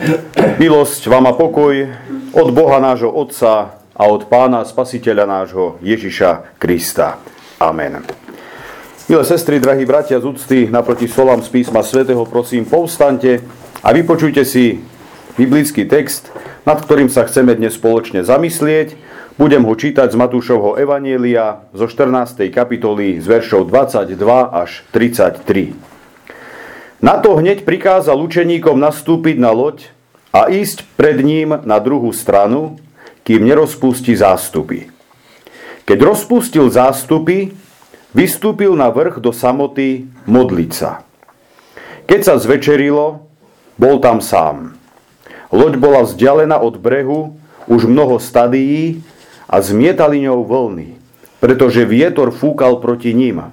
Milosť vám a pokoj od Boha nášho Otca a od Pána Spasiteľa nášho Ježiša Krista. Amen. Milé sestry, drahí bratia z úcty, naproti slovám z písma svätého, prosím, povstaňte a vypočujte si biblický text, nad ktorým sa chceme dnes spoločne zamyslieť. Budem ho čítať z Matúšovho evanjelia zo 14. kapitoly z veršov 22 až 33. Na to hneď prikázal učeníkom nastúpiť na loď a ísť pred ním na druhú stranu, kým nerozpustí zástupy. Keď rozpustil zástupy, vystúpil na vrch do samoty modliť sa. Keď sa zvečerilo, bol tam sám. Loď bola vzdialená od brehu už mnoho stadií a zmietali ňou vlny, pretože vietor fúkal proti ním.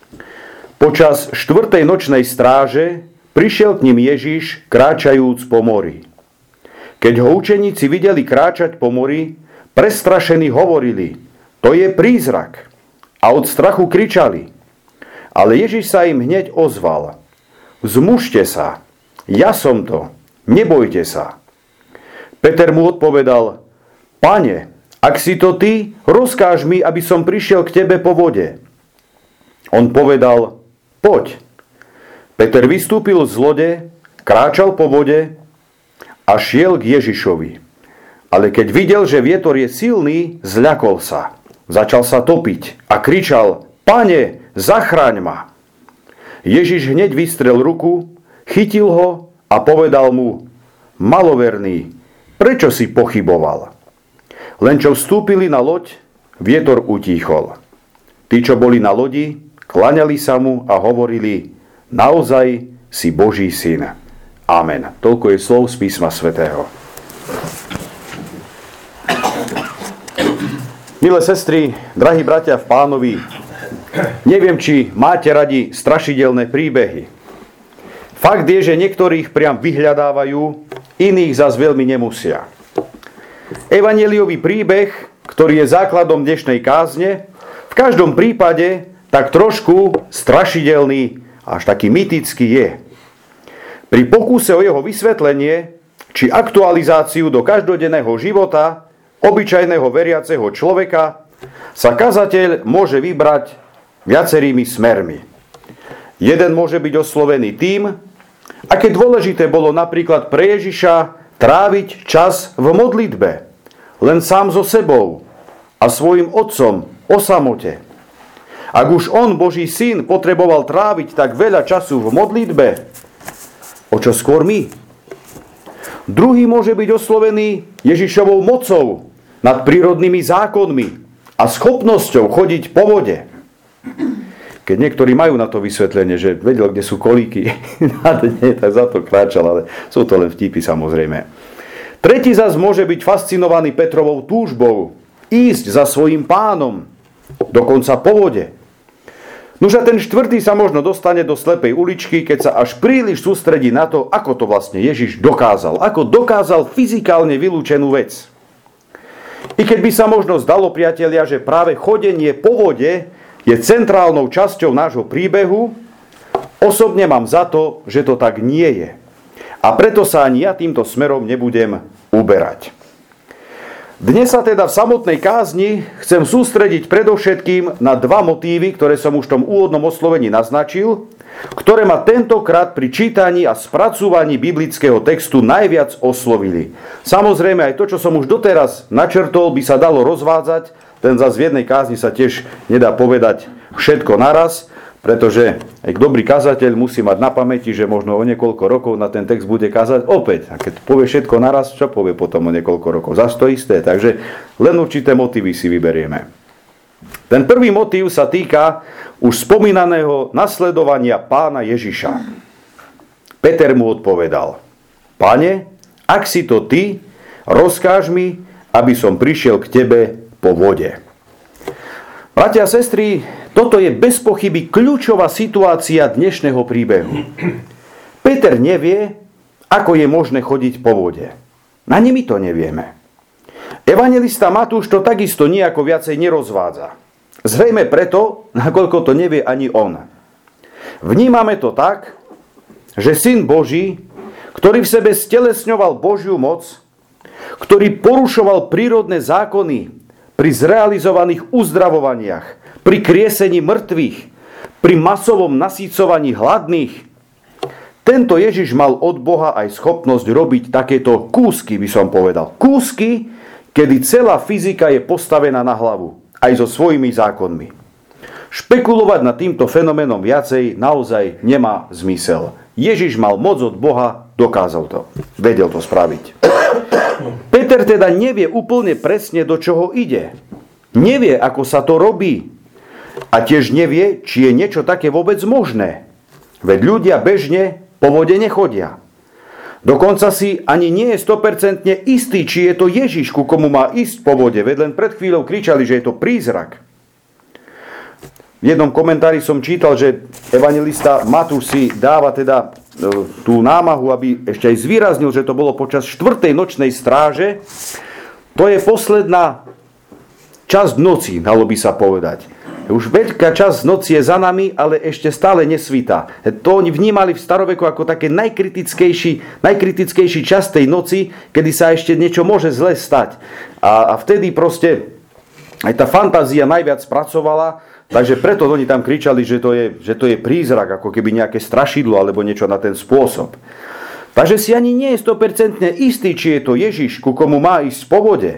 Počas 4. nočnej stráže prišiel k ním Ježiš, kráčajúc po mori. Keď ho učeníci videli kráčať po mori, prestrašení hovorili: to je prízrak. A od strachu kričali. Ale Ježiš sa im hneď ozval: Zmužte sa, ja som to, nebojte sa. Peter mu odpovedal: Pane, ak si to ty, rozkáž mi, aby som prišiel k tebe po vode. On povedal: Poď. Peter vystúpil z lode, kráčal po vode a šiel k Ježišovi. Ale keď videl, že vietor je silný, zľakol sa. Začal sa topiť a kričal: Pane, zachráň ma. Ježiš hneď vystrel ruku, chytil ho a povedal mu: Maloverný, prečo si pochyboval? Len čo vstúpili na loď, vietor utíchol. Tí, čo boli na lodi, kláňali sa mu a hovorili: Naozaj si Boží syn. Amen. Toľko je slov z písma svätého. Milé sestry, drahí bratia v Pánovi, neviem, či máte radi strašidelné príbehy. Fakt je, že niektorých priam vyhľadávajú, iných zas veľmi nemusia. Evanjeliový príbeh, ktorý je základom dnešnej kázne, v každom prípade tak trošku strašidelný, až taký mytický je. Pri pokúse o jeho vysvetlenie či aktualizáciu do každodenného života obyčajného veriaceho človeka sa kazateľ môže vybrať viacerými smermi. Jeden môže byť oslovený tým, aké dôležité bolo napríklad pre Ježiša tráviť čas v modlitbe, len sám so sebou a svojim otcom o samote. Ak už on, Boží syn, potreboval tráviť tak veľa času v modlitbe, o čo skôr my? Druhý môže byť oslovený Ježišovou mocou nad prírodnými zákonmi a schopnosťou chodiť po vode. Keď niektorí majú na to vysvetlenie, že vedel, kde sú kolíky na dne, tak za to kráčal, ale sú to len vtipy samozrejme. Tretí zas môže byť fascinovaný Petrovou túžbou ísť za svojím pánom, dokonca po vode. Nuž a ten štvrtý sa možno dostane do slepej uličky, keď sa až príliš sústredí na to, ako to vlastne Ježiš dokázal. Ako dokázal fyzikálne vylúčenú vec. I keď by sa možno zdalo, priatelia, že práve chodenie po vode je centrálnou časťou nášho príbehu, osobne mám za to, že to tak nie je. A preto sa ani ja týmto smerom nebudem uberať. Dnes sa teda v samotnej kázni chcem sústrediť predovšetkým na dva motívy, ktoré som už v tom úvodnom oslovení naznačil, ktoré ma tentokrát pri čítaní a spracúvaní biblického textu najviac oslovili. Samozrejme aj to, čo som už doteraz načrtol, by sa dalo rozvádzať, ten zas v jednej kázni sa tiež nedá povedať všetko naraz, pretože aj dobrý kazateľ musí mať na pamäti, že možno o niekoľko rokov na ten text bude kázať opäť. A keď povie všetko naraz, čo povie potom o niekoľko rokov? Zas to isté. Takže len určité motívy si vyberieme. Ten prvý motív sa týka už spomínaného nasledovania pána Ježiša. Peter mu odpovedal: Pane, ak si to ty, rozkáž mi, aby som prišiel k tebe po vode. Bratia a sestry, toto je bez pochyby kľúčová situácia dnešného príbehu. Peter nevie, ako je možné chodiť po vode. Ani my to nevieme. Evanjelista Matúš to takisto nejako viacej nerozvádza. Zrejme preto, nakoľko to nevie ani on. Vnímame to tak, že Syn Boží, ktorý v sebe stelesňoval Božiu moc, ktorý porušoval prírodné zákony pri zrealizovaných uzdravovaniach, pri kriesení mŕtvych, pri masovom nasýcovaní hladných. Tento Ježiš mal od Boha aj schopnosť robiť takéto kúsky, by som povedal. Kúsky, kedy celá fyzika je postavená na hlavu, aj so svojimi zákonmi. Špekulovať nad týmto fenoménom viacej naozaj nemá zmysel. Ježiš mal moc od Boha, dokázal to, vedel to spraviť. Peter teda nevie úplne presne, do čoho ide. Nevie, ako sa to robí. A tiež nevie, či je niečo také vôbec možné. Veď ľudia bežne po vode nechodia. Dokonca si ani nie je 100% istý, či je to Ježiš, ku komu má ísť po vode. Veď len pred chvíľou kričali, že je to prízrak. V jednom komentári som čítal, že evanjelista Matúš si dáva teda tú námahu, aby ešte aj zvýraznil, že to bolo počas 4. nočnej stráže. To je posledná časť noci, dalo by sa povedať. Už veľká časť noci je za nami, ale ešte stále nesvitá. To oni vnímali v staroveku ako také najkritickejší čas tej noci, kedy sa ešte niečo môže zle stať. A vtedy proste aj tá fantázia najviac pracovala, takže preto oni tam kričali, že to je prízrak, ako keby nejaké strašidlo alebo niečo na ten spôsob. Takže si ani nie je 100% istý, či je to Ježiš, ku komu má ísť po vode.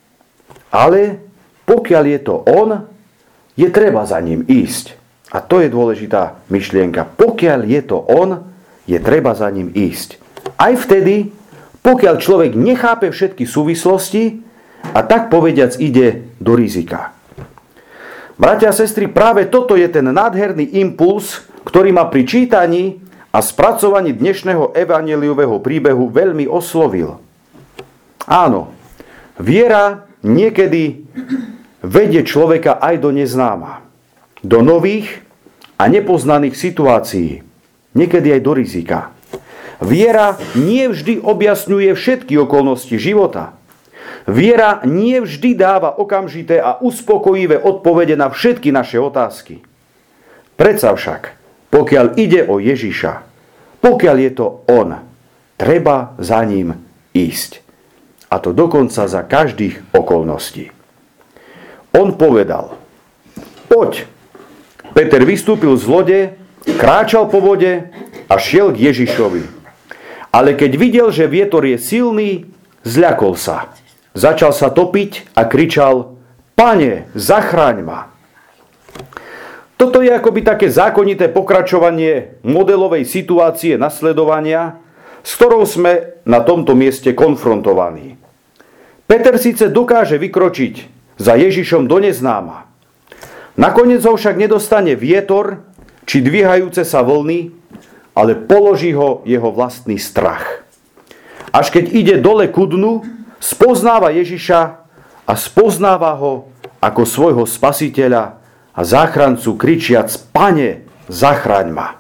Ale pokiaľ je to on, je treba za ním ísť. A to je dôležitá myšlienka. Pokiaľ je to on, je treba za ním ísť. Aj vtedy, pokiaľ človek nechápe všetky súvislosti a tak povediac ide do rizika. Bratia a sestry, práve toto je ten nádherný impuls, ktorý ma pri čítaní a spracovaní dnešného evanjeliového príbehu veľmi oslovil. Áno, viera niekedy vedie človeka aj do neznáma, do nových a nepoznaných situácií, niekedy aj do rizika. Viera nie vždy objasňuje všetky okolnosti života. Viera nie vždy dáva okamžité a uspokojivé odpovede na všetky naše otázky. Predsa však, pokiaľ ide o Ježiša, pokiaľ je to on, treba za ním ísť. A to dokonca za každých okolností. On povedal, poď. Peter vystúpil z lode, kráčal po vode a šiel k Ježišovi. Ale keď videl, že vietor je silný, zľakol sa. Začal sa topiť a kričal, Pane, zachráň ma. Toto je akoby také zákonité pokračovanie modelovej situácie nasledovania, s ktorou sme na tomto mieste konfrontovaní. Peter síce dokáže vykročiť za Ježišom do neznáma. Nakoniec ho však nedostane vietor či dvíhajúce sa vlny, ale položí ho jeho vlastný strach. Až keď ide dole ku dnu, spoznáva Ježiša a spoznáva ho ako svojho spasiteľa a záchrancu kričiac, Pane, zachraň ma.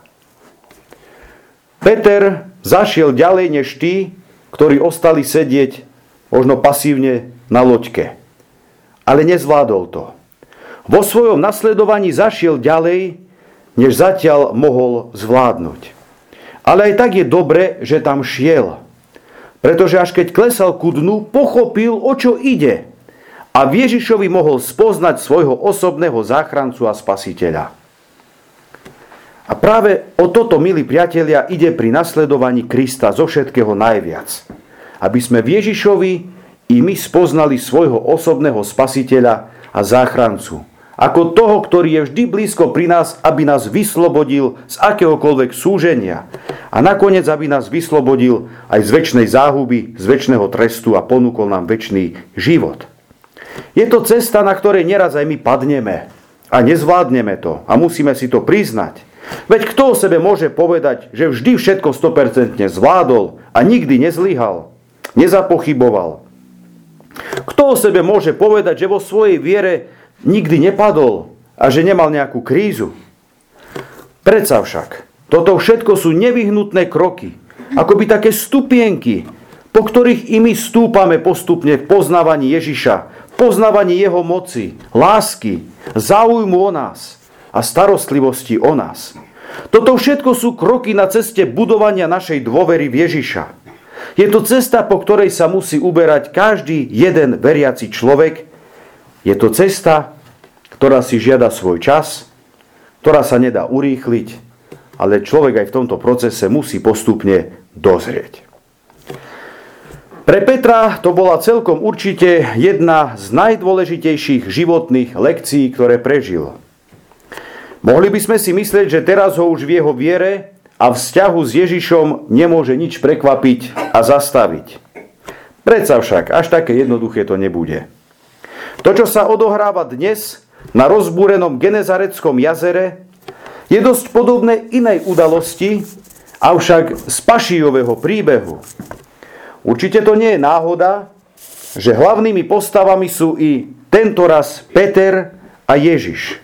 Peter zašiel ďalej než tí, ktorí ostali sedieť možno pasívne na loďke. Ale nezvládol to. Vo svojom nasledovaní zašiel ďalej, než zatiaľ mohol zvládnuť. Ale aj tak je dobre, že tam šiel. Pretože až keď klesal ku dnu, pochopil, o čo ide. A v Ježišovi mohol spoznať svojho osobného záchrancu a spasiteľa. A práve o toto, milí priatelia, ide pri nasledovaní Krista zo všetkého najviac. Aby sme v Ježišovi i my spoznali svojho osobného spasiteľa a záchrancu. Ako toho, ktorý je vždy blízko pri nás, aby nás vyslobodil z akéhokoľvek súženia. A nakoniec, aby nás vyslobodil aj z večnej záhuby, z večného trestu a ponúkol nám večný život. Je to cesta, na ktorej neraz aj my padneme. A nezvládneme to. A musíme si to priznať. Veď kto o sebe môže povedať, že vždy všetko 100% zvládol a nikdy nezlyhal, nezapochyboval? Kto o sebe môže povedať, že vo svojej viere nikdy nepadol a že nemal nejakú krízu? Predsa však, toto všetko sú nevyhnutné kroky, akoby také stupienky, po ktorých i my stúpame postupne v poznávaní Ježiša, v poznávaní jeho moci, lásky, záujmu o nás a starostlivosti o nás. Toto všetko sú kroky na ceste budovania našej dôvery v Ježiša. Je to cesta, po ktorej sa musí uberať každý jeden veriaci človek. Je to cesta, ktorá si žiada svoj čas, ktorá sa nedá urýchliť, ale človek aj v tomto procese musí postupne dozrieť. Pre Petra to bola celkom určite jedna z najdôležitejších životných lekcií, ktoré prežil. Mohli by sme si myslieť, že teraz ho už v jeho viere a vzťahu s Ježišom nemôže nič prekvapiť a zastaviť. Predsa však, až také jednoduché to nebude. To, čo sa odohráva dnes na rozbúrenom Genezareckom jazere, je dosť podobné inej udalosti, avšak z Pašijového príbehu. Určite to nie je náhoda, že hlavnými postavami sú i tentoraz Peter a Ježiš.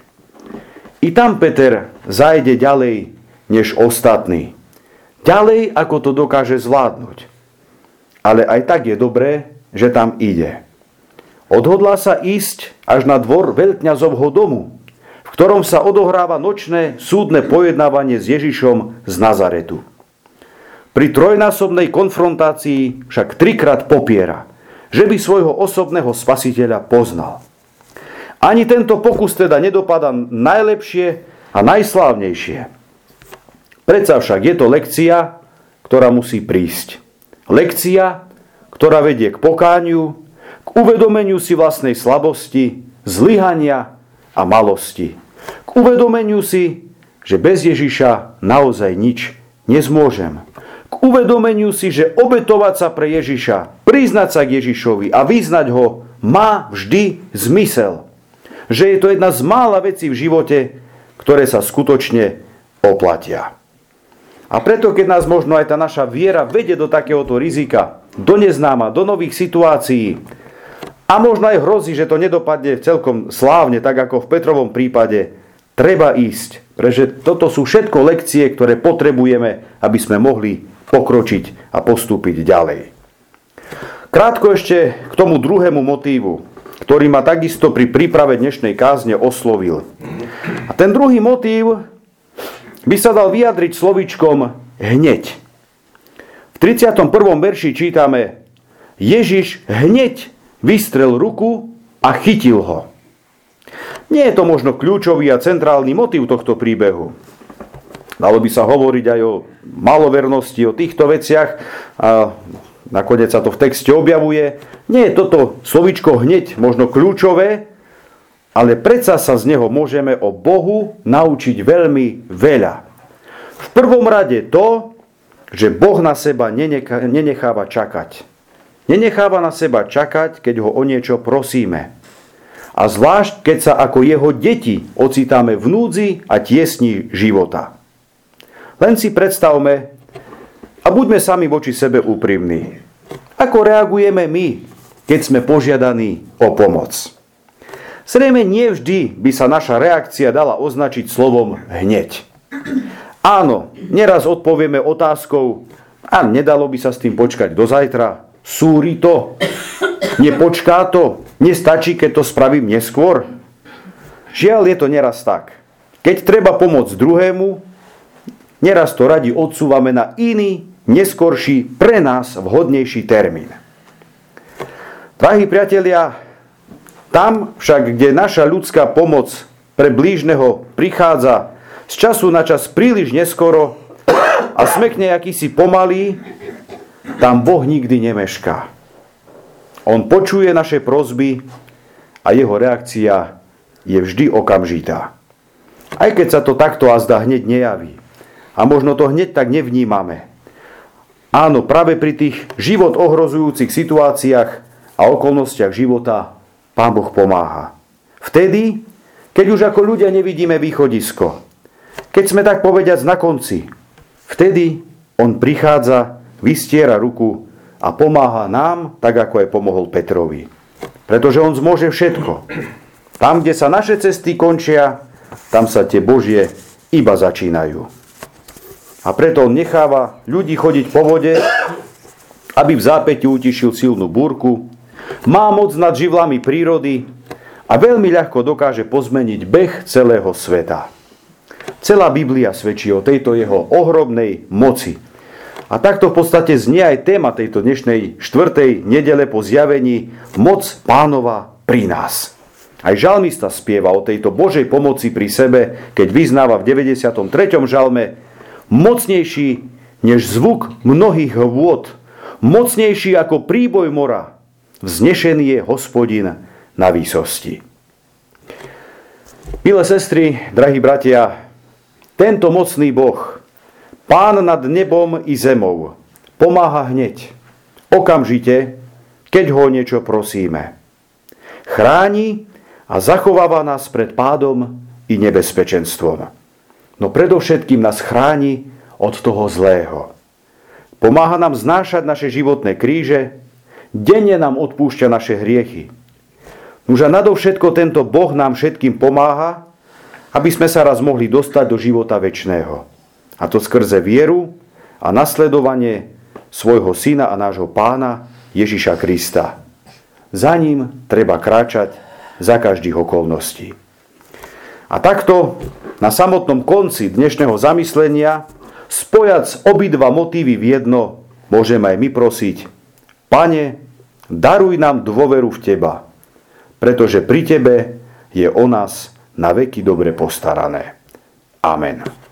I tam Peter zajde ďalej než ostatní. Ďalej, ako to dokáže zvládnuť. Ale aj tak je dobré, že tam ide. Odhodlá sa ísť až na dvor veľkňazovho domu, v ktorom sa odohráva nočné súdne pojednávanie s Ježišom z Nazaretu. Pri trojnásobnej konfrontácii však 3-krát popiera, že by svojho osobného spasiteľa poznal. Ani tento pokus teda nedopadá najlepšie a najslávnejšie. Predsa však je to lekcia, ktorá musí prísť. Lekcia, ktorá vedie k pokániu, k uvedomeniu si vlastnej slabosti, zlyhania a malosti. K uvedomeniu si, že bez Ježiša naozaj nič nezmôžem. K uvedomeniu si, že obetovať sa pre Ježiša, priznať sa k Ježišovi a vyznať ho má vždy zmysel. Že je to jedna z mála vecí v živote, ktoré sa skutočne oplatia. A preto, keď nás možno aj tá naša viera vedie do takéhoto rizika, do neznáma, do nových situácií, a možno aj hrozí, že to nedopadne celkom slávne, tak ako v Petrovom prípade, treba ísť. Pretože toto sú všetko lekcie, ktoré potrebujeme, aby sme mohli pokročiť a postúpiť ďalej. Krátko ešte k tomu druhému motívu, ktorý ma takisto pri príprave dnešnej kázne oslovil. A ten druhý motív by sa dal vyjadriť slovíčkom hneď. V 31. verši čítame: Ježiš hneď vystrel ruku a chytil ho. Nie je to možno kľúčový a centrálny motív tohto príbehu. Dalo by sa hovoriť aj o malovernosti, o týchto veciach, a nakoniec sa to v texte objavuje. Nie je toto slovíčko hneď možno kľúčové, ale predsa sa z neho môžeme o Bohu naučiť veľmi veľa. V prvom rade to, že Boh na seba nenecháva čakať. Nenecháva na seba čakať, keď ho o niečo prosíme. A zvlášť, keď sa ako jeho deti ocitáme v núdzi a tiesni života. Len si predstavme a buďme sami voči sebe úprimní. Ako reagujeme my, keď sme požiadaní o pomoc? Zrejme nie vždy by sa naša reakcia dala označiť slovom hneď. Áno, neraz odpovieme otázkou: a nedalo by sa s tým počkať do zajtra? Súri to? Nepočká to? Nestačí, keď to spravím neskôr? Žiaľ, je to neraz tak. Keď treba pomôcť druhému, neraz to radi odsúvame na iný, neskorší, pre nás vhodnejší termín. Drahí priatelia, tam však, kde naša ľudská pomoc pre blížneho prichádza z času na čas príliš neskoro a sme k nej akýsi pomalý, tam Boh nikdy nemešká. On počuje naše prosby a jeho reakcia je vždy okamžitá. Aj keď sa to takto azda hneď nejaví. A možno to hneď tak nevnímame. Áno, práve pri tých život ohrozujúcich situáciách a okolnostiach života Pán Boh pomáha. Vtedy, keď už ako ľudia nevidíme východisko. Keď sme tak povediac na konci. Vtedy on prichádza, vystiera ruku a pomáha nám, tak ako aj pomohol Petrovi. Pretože on zmôže všetko. Tam, kde sa naše cesty končia, tam sa tie Božie iba začínajú. A preto on necháva ľudí chodiť po vode, aby v zápäti utišil silnú búrku, má moc nad živlami prírody a veľmi ľahko dokáže pozmeniť beh celého sveta. Celá Biblia svedčí o tejto jeho ohromnej moci. A takto v podstate znie aj téma tejto dnešnej 4. nedele po zjavení moc Pánova pri nás. Aj žalmista spieva o tejto Božej pomoci pri sebe, keď vyznáva v 93. žalme: mocnejší než zvuk mnohých vôd, mocnejší ako príboj mora, vznešený je Hospodin na výsosti. Milé sestry, drahí bratia, tento mocný Boh, Pán nad nebom i zemou, pomáha hneď, okamžite, keď ho niečo prosíme. Chráni a zachováva nás pred pádom i nebezpečenstvom. No predovšetkým nás chráni od toho zlého. Pomáha nám znášať naše životné kríže, denne nám odpúšťa naše hriechy. Nuž a nadovšetko tento Boh nám všetkým pomáha, aby sme sa raz mohli dostať do života večného. A to skrze vieru a nasledovanie svojho Syna a nášho Pána Ježiša Krista. Za ním treba kráčať za každých okolností. A takto na samotnom konci dnešného zamyslenia, spojac obidva motívy v jedno, môžeme aj my prosiť: Pane, daruj nám dôveru v Teba, pretože pri Tebe je o nás na veky dobre postarané. Amen.